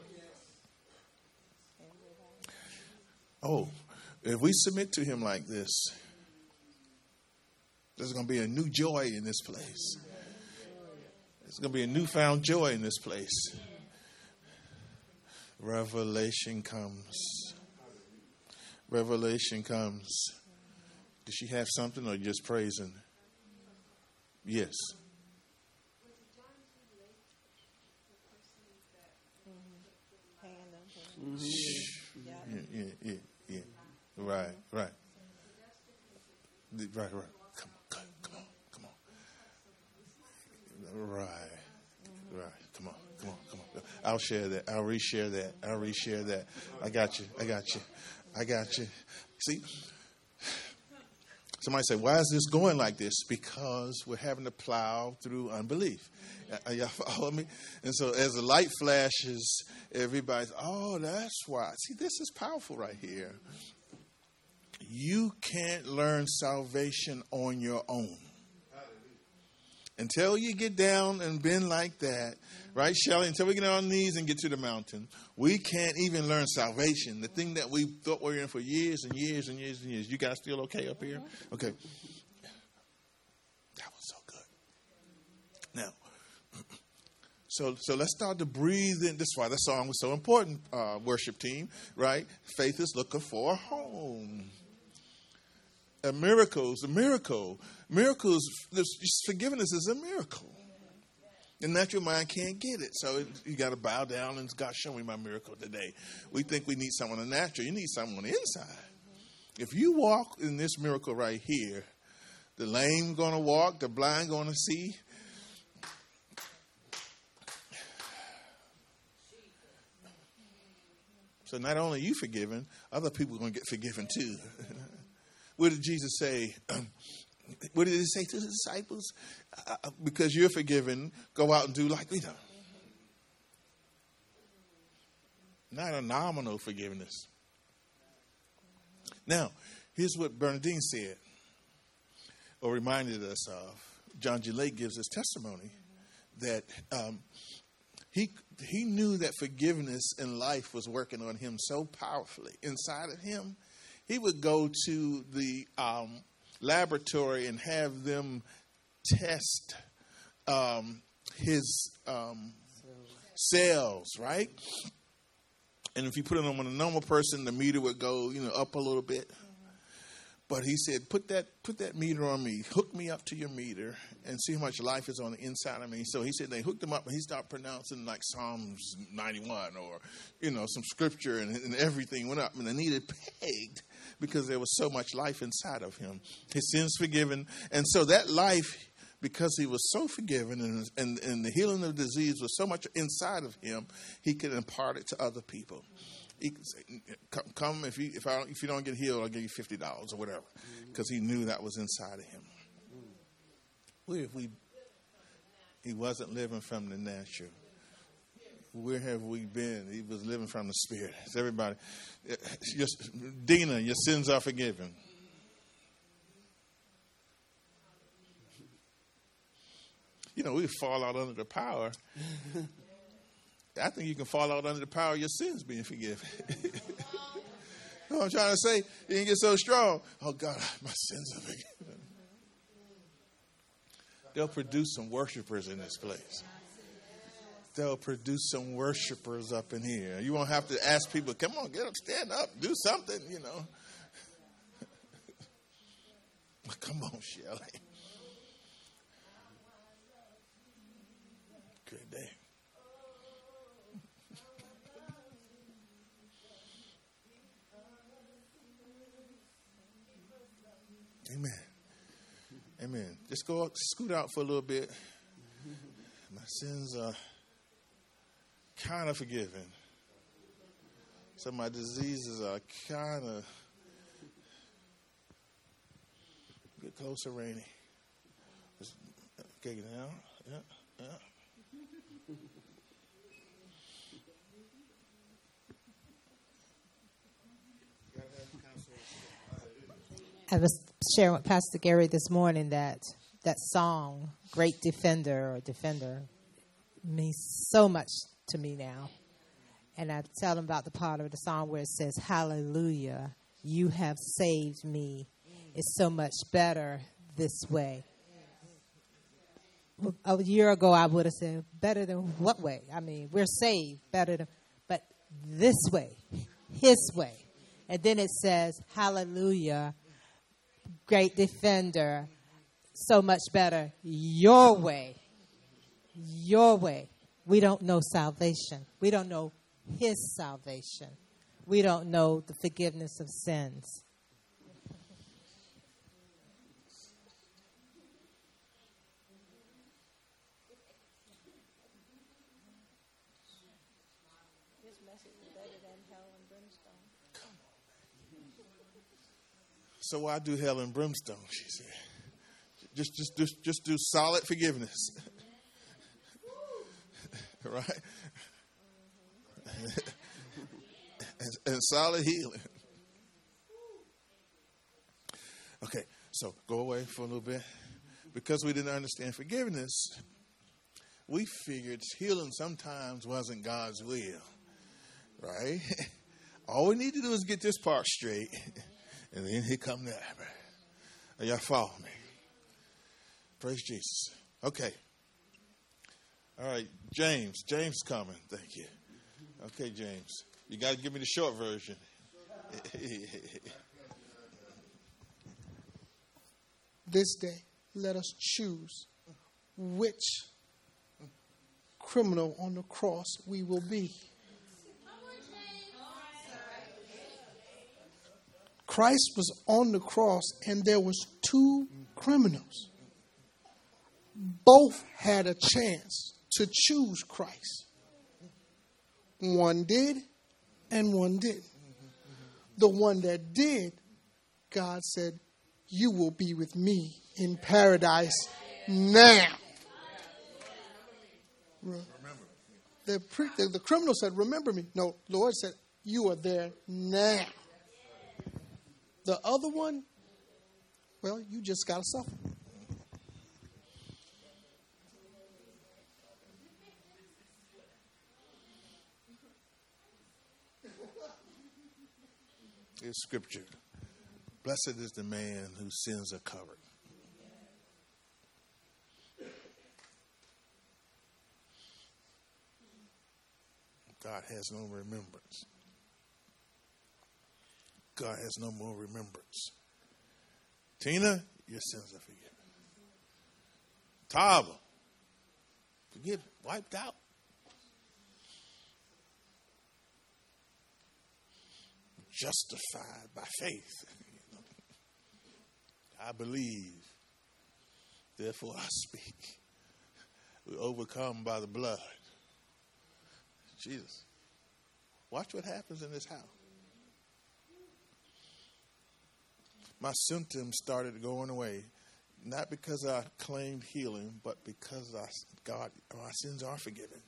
Oh, if we submit to Him like this, there's going to be a new joy in this place. There's going to be a newfound joy in this place. Revelation comes. Revelation comes. Does she have something or just praising? Yes. Mm-hmm. Yeah, yeah, yeah, yeah. Right, right. Right, right. Come on, come on, come on. Right, right. Come on, come on, come on. I'll share that. I'll reshare that. I'll reshare that. I got you. I got you. I got you. See, somebody say, why is this going like this? Because we're having to plow through unbelief. Are y'all follow me? And so as the light flashes, everybody's, oh, that's why. See, this is powerful right here. You can't learn salvation on your own. Until you get down and bend like that, right, Shelley? Until we get on our knees and get to the mountain, we can't even learn salvation. The thing that we thought we were in for years and years and years and years. You guys still okay up here? Okay. That was so good. Now, so so let's start to breathe in. This is why the song was so important, uh, worship team, right? Faith is looking for a home. A miracle is a miracle. Miracles, this forgiveness is a miracle. The natural mind can't get it. So it, you got to bow down and God, show me my miracle today. We think we need someone on the natural. You need someone on the inside. If you walk in this miracle right here, the lame going to walk, the blind going to see. So not only are you forgiven, other people are going to get forgiven too. What did Jesus say? What did he say to the disciples? Uh, because you're forgiven, go out and do like we do. Not a nominal forgiveness. Now, here's what Bernadine said, or reminded us of. John G. Lake gives his testimony that um, he he knew that forgiveness in life was working on him so powerfully inside of him. He would go to the um, laboratory and have them test um, his um, cells, right? And if you put it on a normal person, the meter would go, you know, up a little bit. But he said, put that put that meter on me. Hook me up to your meter and see how much life is on the inside of me. So he said they hooked him up and he started pronouncing like Psalms ninety-one or, you know, some scripture and, and everything went up. And the needle pegged because there was so much life inside of him. His sins forgiven. And so that life, because he was so forgiven and, and, and the healing of disease was so much inside of him, he could impart it to other people. He could say, come, come if you if I if you don't get healed, I'll give you fifty dollars or whatever, because he knew that was inside of him. Where if we he wasn't living from the natural? Where have we been? He was living from the spirit. So everybody, just Dina, your sins are forgiven. You know, we fall out under the power. I think you can fall out under the power of your sins being forgiven. You know what I'm trying to say? You can get so strong. Oh, God, my sins are forgiven. They'll produce some worshipers in this place. They'll produce some worshipers up in here. You won't have to ask people, come on, get up, stand up, do something, you know. Come on, Shelley. Good day. Amen. Amen. Just go out, scoot out for a little bit. My sins are kind of forgiven. So my diseases are kind of get closer, Rainy. Just get it down. Yeah, yeah. I was sharing with Pastor Gary this morning that that song, Great Defender or Defender, means so much to me now. And I tell him about the part of the song where it says, hallelujah, you have saved me. It's so much better this way. A year ago, I would have said, better than what way? I mean, we're saved, better than, but this way, his way. And then it says, hallelujah, great defender, so much better your way. Your way. We don't know salvation. We don't know his salvation. We don't know the forgiveness of sins. So why do hell and brimstone? She said, just, just, just, just do solid forgiveness, right? and, and solid healing. Okay, so go away for a little bit. Because we didn't understand forgiveness, we figured healing sometimes wasn't God's will, right? All we need to do is get this part straight. And then here come that. Are y'all follow me? Praise Jesus. Okay. All right. James. James coming. Thank you. Okay, James. You got to give me the short version. This day, let us choose which criminal on the cross we will be. Christ was on the cross and there was two criminals. Both had a chance to choose Christ. One did and one didn't. The one that did, God said, you will be with me in paradise now. The, the, the criminal said, remember me. No, the Lord said, you are there now. The other one, well, you just got to suffer. It's scripture. Blessed is the man whose sins are covered. God has no remembrance. God has no more remembrance. Tina, your sins are forgiven. Tava, forgiven, wiped out. Justified by faith. I believe, therefore I speak. We overcome by the blood. Jesus. Watch what happens in this house. My symptoms started going away, not because I claimed healing, but because I, God, my sins are forgiven.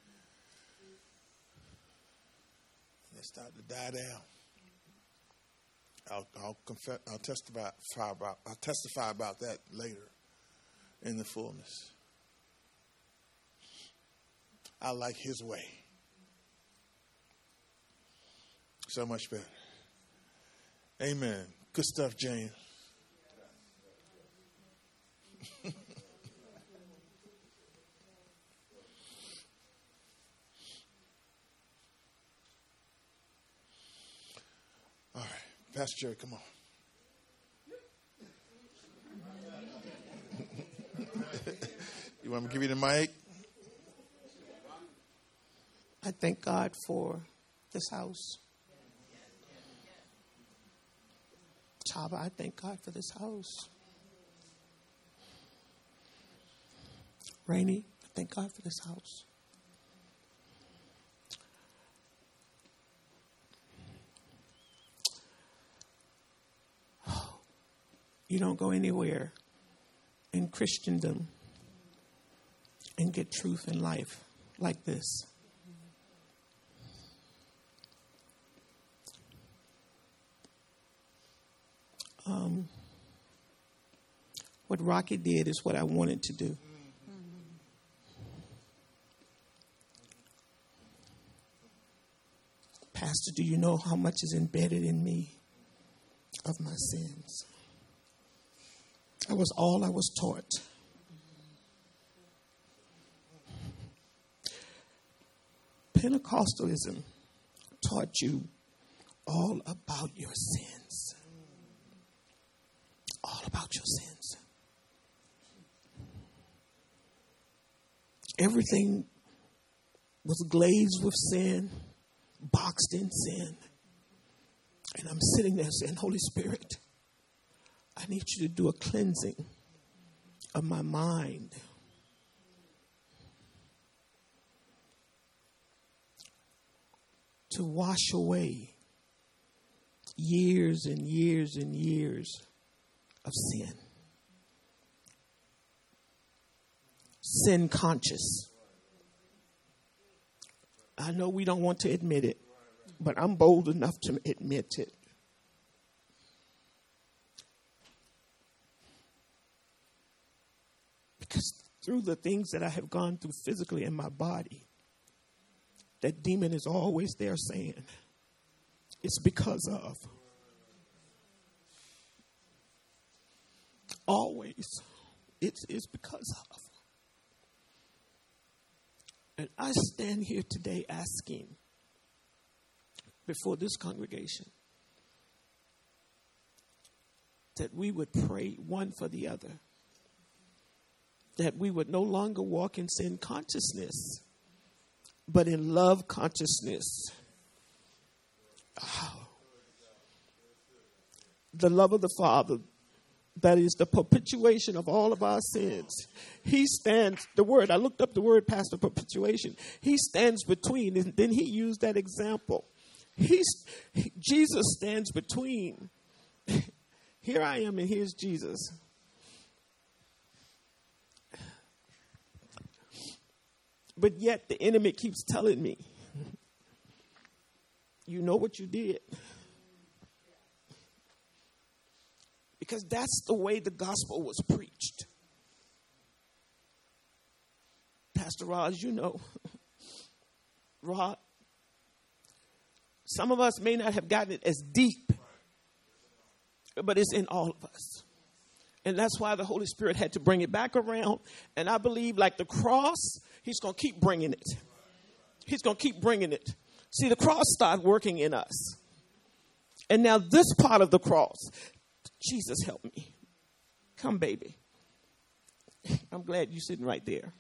And they started to die down. I'll, I'll confess. I'll testify about. I'll testify about that later, in the fullness. I like His way so much better. Amen. Good stuff, James. All right, Pastor Jerry, come on. You want me to give you the mic? I thank God for this house. Tava, I thank God for this house. Rainey, I thank God for this house. You don't go anywhere in Christendom and get truth in life like this. Um, what Rocky did is what I wanted to do. Pastor, do you know how much is embedded in me of my sins? That was all I was taught. Pentecostalism taught you all about your sins. All about your sins. Everything was glazed with sin, boxed in sin. And I'm sitting there saying, Holy Spirit, I need you to do a cleansing of my mind. To wash away years and years and years of sin. Sin conscious. I know we don't want to admit it, but I'm bold enough to admit it. Because through the things that I have gone through physically in my body, that demon is always there saying, it's because of. Always. It's, it's because of. And I stand here today asking before this congregation that we would pray one for the other. That we would no longer walk in sin consciousness, but in love consciousness. Oh. The love of the Father, that is the perpetuation of all of our sins. He stands, the word, I looked up the word, Pastor, perpetuation. He stands between, and then he used that example. He's, he, Jesus stands between. Here I am, and here's Jesus. But yet the enemy keeps telling me, you know what you did. Because that's the way the gospel was preached. Pastor Roz, you know, Rod, some of us may not have gotten it as deep, but it's in all of us. And that's why the Holy Spirit had to bring it back around. And I believe like the cross, he's going to keep bringing it. He's going to keep bringing it. See, the cross started working in us. And now this part of the cross, Jesus, help me. Come, baby. I'm glad you're sitting right there.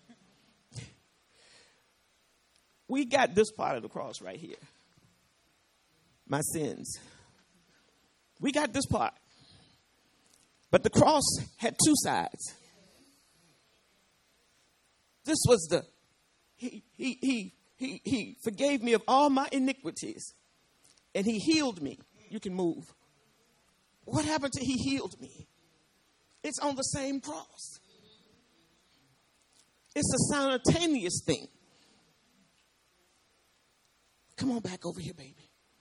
We got this part of the cross right here. My sins. We got this part. But the cross had two sides. This was the, he, he, he, he, he forgave me of all my iniquities. And he healed me. You can move. What happened to he healed me? It's on the same cross. It's a simultaneous thing. Come on back over here, baby.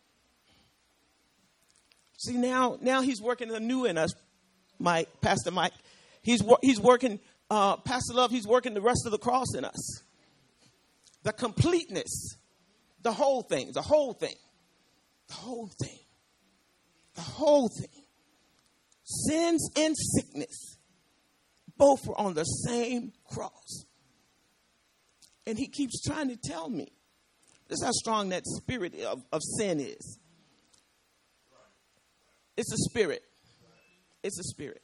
See, now, now he's working anew in us, Mike, Pastor Mike. He's he's working, uh, Pastor Love, he's working the rest of the cross in us. The completeness, the whole thing, the whole thing, the whole thing, the whole thing. Sins and sickness, both were on the same cross. And he keeps trying to tell me, this is how strong that spirit of, of sin is. It's a spirit. It's a spirit.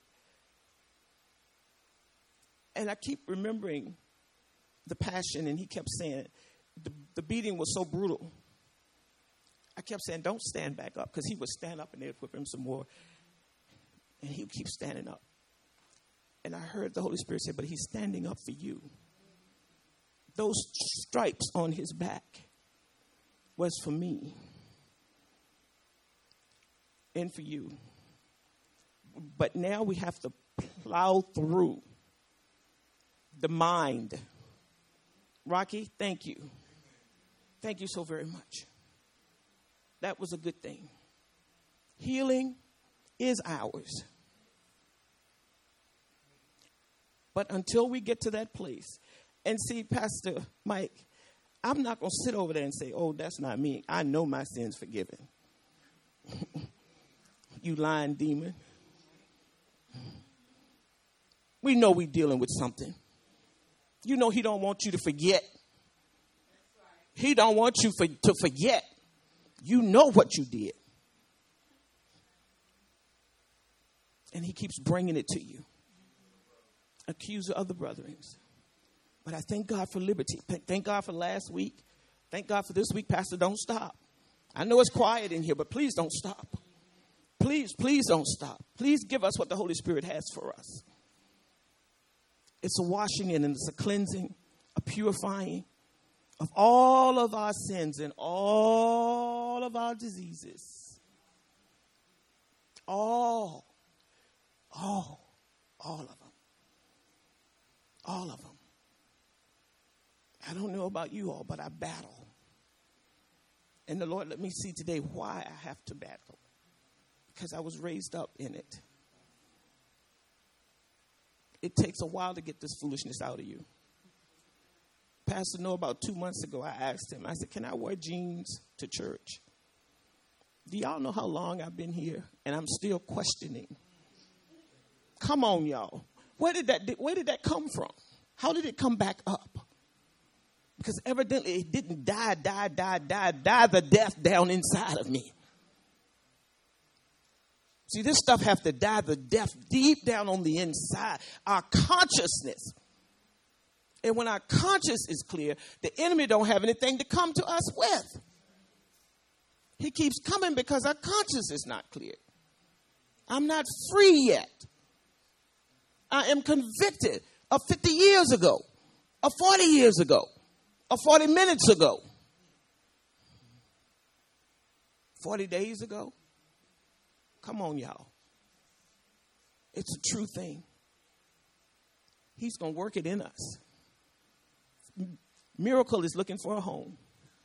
And I keep remembering the passion, and he kept saying, the, the beating was so brutal. I kept saying, don't stand back up, because he would stand up and they'd whip him some more. And he would keep standing up. And I heard the Holy Spirit say, but he's standing up for you. Those stripes on his back was for me and for you. But now we have to plow through the mind. Rocky, thank you. Thank you so very much. That was a good thing. Healing is ours. But until we get to that place, and see, Pastor Mike, I'm not going to sit over there and say, oh, that's not me. I know my sin's forgiven. You lying demon. We know we're dealing with something. You know he don't want you to forget. He don't want you for, to forget. You know what you did. And he keeps bringing it to you. Accuser of the brethren. But I thank God for liberty. Thank God for last week. Thank God for this week. Pastor, don't stop. I know it's quiet in here, but please don't stop. Please, please don't stop. Please give us what the Holy Spirit has for us. It's a washing in and it's a cleansing, a purifying of all of our sins and all of our diseases. All, all, all of them. All of them. I don't know about you all, but I battle. And the Lord let me see today why I have to battle. Because I was raised up in it. It takes a while to get this foolishness out of you. Pastor Noah, about two months ago, I asked him, I said, can I wear jeans to church? Do y'all know how long I've been here? And I'm still questioning. Come on, y'all. Where did that, where did that come from? How did it come back up? Because evidently it didn't die, die, die, die, die the death down inside of me. See, this stuff have to die the death deep down on the inside. Our consciousness. And when our conscience is clear, the enemy don't have anything to come to us with. He keeps coming because our conscience is not clear. I'm not free yet. I am convicted of fifty years ago, of forty years ago, of forty minutes ago, forty days ago. Come on, y'all. It's a true thing. He's going to work it in us. Miracle is looking for a home.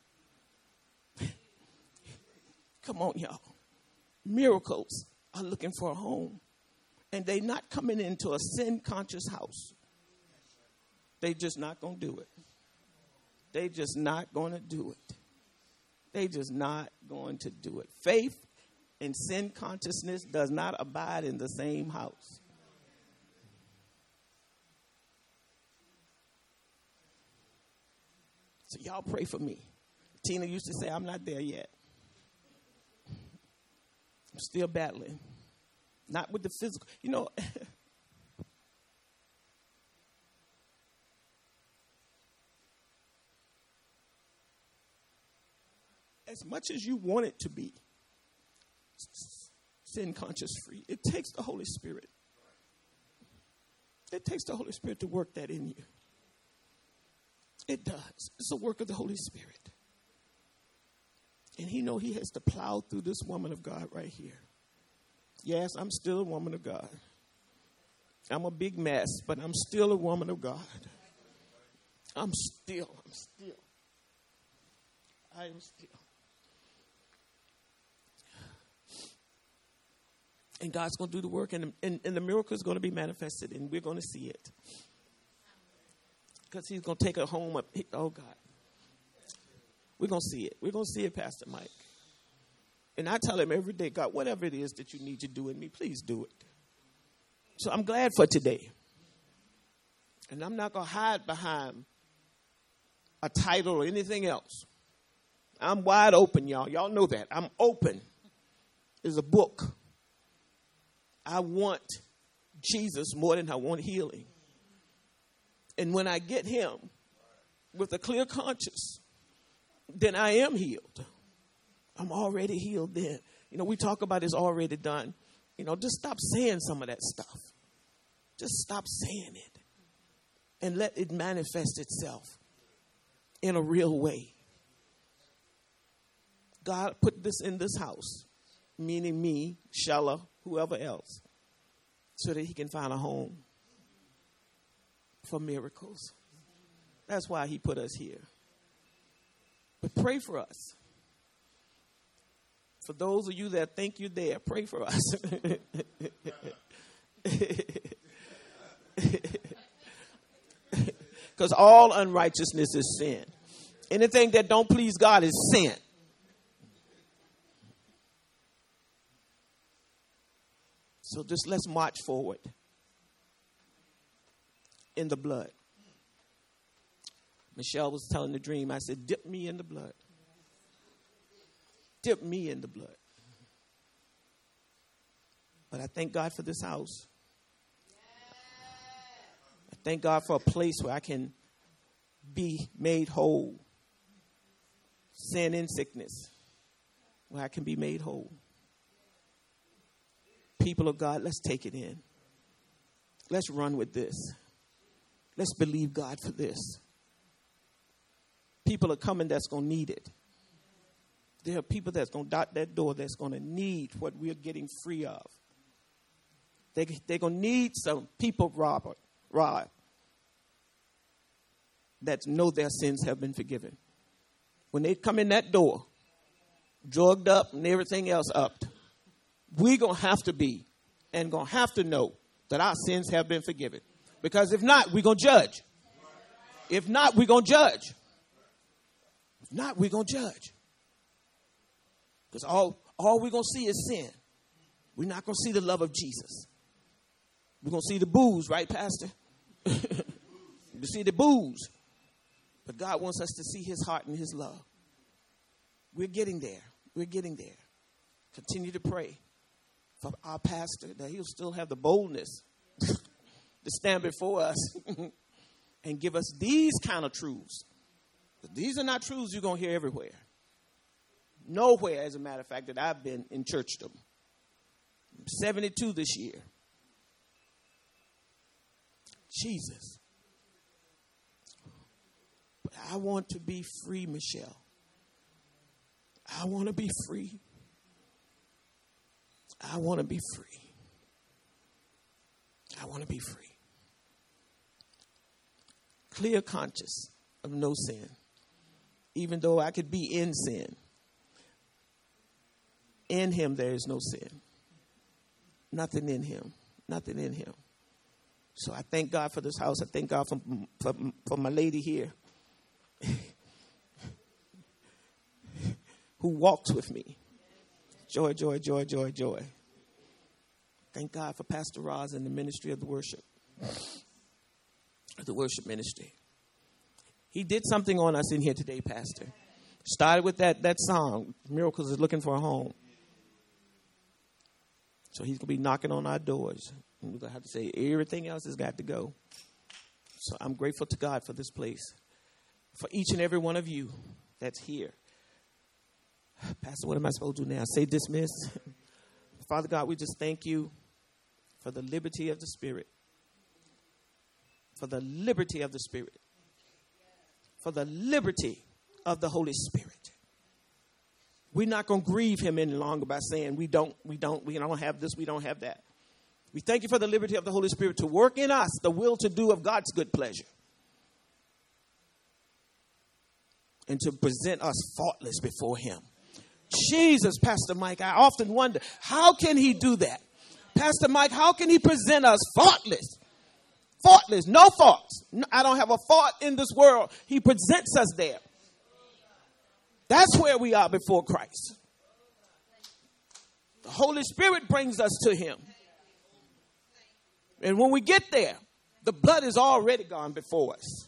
Come on, y'all. Miracles are looking for a home. And they're not coming into a sin-conscious house. They just not going to do it. They just not going to do it. They just not going to do it. Faith and sin consciousness does not abide in the same house. So y'all pray for me. Tina used to say, I'm not there yet. I'm still battling. Not with the physical. You know, as much as you want it to be sin conscious free, it takes the Holy Spirit. It takes the Holy Spirit to work that in you. It does. It's the work of the Holy Spirit. And he know he has to plow through this woman of God right here. Yes, I'm still a woman of God. I'm a big mess, but I'm still a woman of God. I'm still, I'm still. I am still. And God's going to do the work, and, and, and the miracle is going to be manifested, and we're going to see it. Because he's going to take her home. Up, he, oh, God. We're going to see it. We're going to see it, Pastor Mike. And I tell him every day, God, whatever it is that you need to do in me, please do it. So I'm glad for today. And I'm not going to hide behind a title or anything else. I'm wide open, y'all. Y'all know that. I'm open. There's a book. I want Jesus more than I want healing. And when I get him with a clear conscience, then I am healed. I'm already healed then. You know, we talk about it's already done. You know, just stop saying some of that stuff. Just stop saying it. And let it manifest itself in a real way. God put this in this house, meaning me, Shella, whoever else. so that he can find a home for miracles. That's why he put us here. But pray for us. For those of you that think you're there, pray for us. Because all unrighteousness is sin. Anything that don't please God is sin. So just let's march forward in the blood. Michelle was telling the dream. I said, dip me in the blood. Dip me in the blood. But I thank God for this house. I thank God for a place where I can be made whole. Sin and sickness, where I can be made whole. People of God, let's take it in. Let's run with this. Let's believe God for this. People are coming that's going to need it. There are people that's going to dot that door that's going to need what we're getting free of. They, they're going to need some people, Robert, Rod, that know their sins have been forgiven. When they come in that door, drugged up and everything else upped, we're going to have to be and going to have to know that our sins have been forgiven. Because if not, we're going to judge. If not, we're going to judge. If not, we're going to judge. Because all, all we're going to see is sin. We're not going to see the love of Jesus. We're going to see the booze, right, Pastor? You see the booze. But God wants us to see his heart and his love. We're getting there. We're getting there. Continue to pray for our pastor that he'll still have the boldness to stand before us and give us these kind of truths. But these are not truths you're going to hear everywhere. Nowhere, as a matter of fact, that I've been in churchdom. I'm seventy-two this year. Jesus. But I want to be free, Michelle. I want to be free. I want to be free. I want to be free. Clear conscious of no sin. Even though I could be in sin. In him there is no sin. Nothing in him. Nothing in him. So I thank God for this house. I thank God for, for, for my lady here. Who walks with me. Joy, joy, joy, joy, joy. Thank God for Pastor Roz and the ministry of the worship. The worship ministry. He did something on us in here today, Pastor. Started with that, that song, Miracles is Looking for a Home. So he's going to be knocking on our doors. And we're going to have to say everything else has got to go. So I'm grateful to God for this place. For each and every one of you that's here. Pastor, what am I supposed to do now? Say dismiss. Father God, we just thank you for the liberty of the Spirit. For the liberty of the Spirit. For the liberty of the Holy Spirit. We're not going to grieve him any longer by saying we don't, we don't, we don't have this, we don't have that. We thank you for the liberty of the Holy Spirit to work in us the will to do of God's good pleasure. And to present us faultless before him. Jesus, Pastor Mike, I often wonder, how can he do that? Pastor Mike, how can he present us faultless? Faultless, no faults. I don't have a fault in this world. He presents us there. That's where we are before Christ. The Holy Spirit brings us to him. And when we get there, the blood is already gone before us.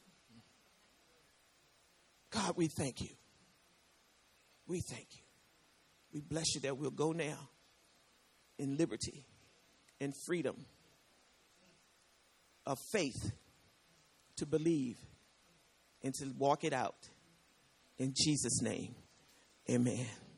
God, we thank you. We thank you. We bless you that we'll go now in liberty and freedom of faith to believe and to walk it out. In Jesus' name, amen.